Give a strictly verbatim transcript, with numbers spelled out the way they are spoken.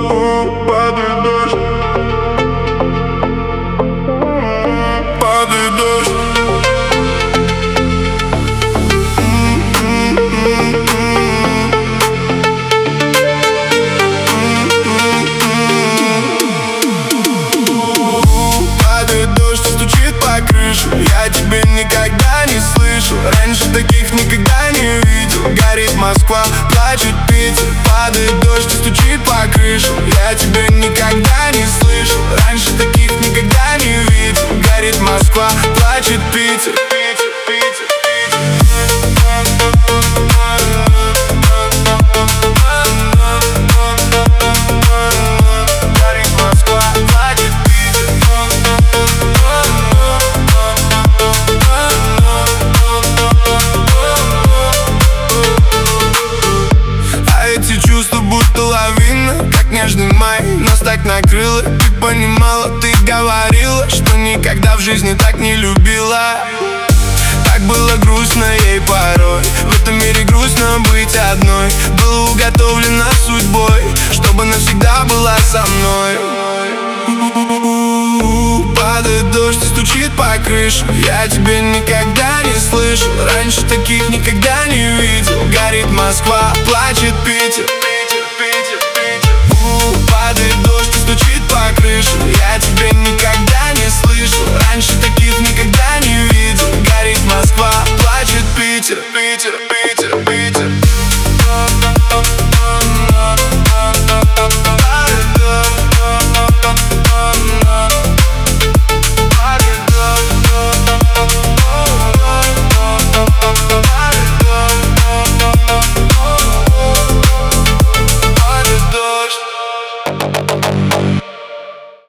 Падает дождь, падает дождь. Падает дождь и стучит по крыше. Я тебя никогда не слышал, раньше таких никогда не видел. Горит Москва, плачет Питер. Падает дождь и стучит по крыше. Я тебя никогда не слышал, раньше таких никогда не видел. Горит Москва, плачет Питер. Питер, Питер, горит Москва, плачет Питер. А эти чувства будто лавина, как нежный май, нас так накрыло. Ты понимала, ты говорила, что никогда в жизни так не любила. Так было грустно ей порой, в этом мире грустно быть одной. Было уготовлено судьбой, чтобы навсегда была со мной. Падает дождь и стучит по крыше. Я тебя никогда не слышал, раньше таких никогда не видел. Горит Москва, плачет Питер.